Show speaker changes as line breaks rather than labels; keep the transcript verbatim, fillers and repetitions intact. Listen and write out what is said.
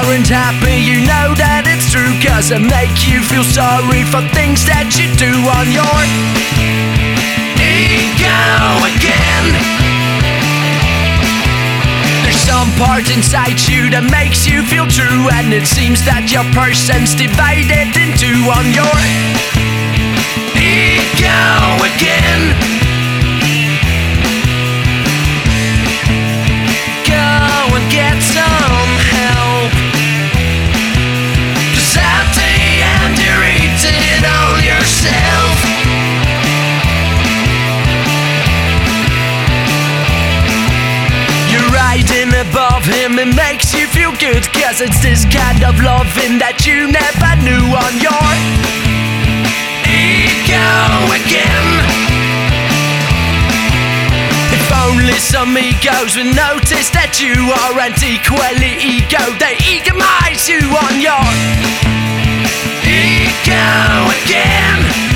aren't happy, you know that it's true, cause it make you feel sorry for things that you do on your ego again. There's some part inside you that makes you feel true, and it seems that your person's divided in two on your ego again. Get some help, 'cause at the end you're eating all yourself. You're riding above him, it makes you feel good, 'cause it's this kind of loving that you never knew on your ego again. If only some egos would notice that you aren't equally ego, they egomize you on your ego again.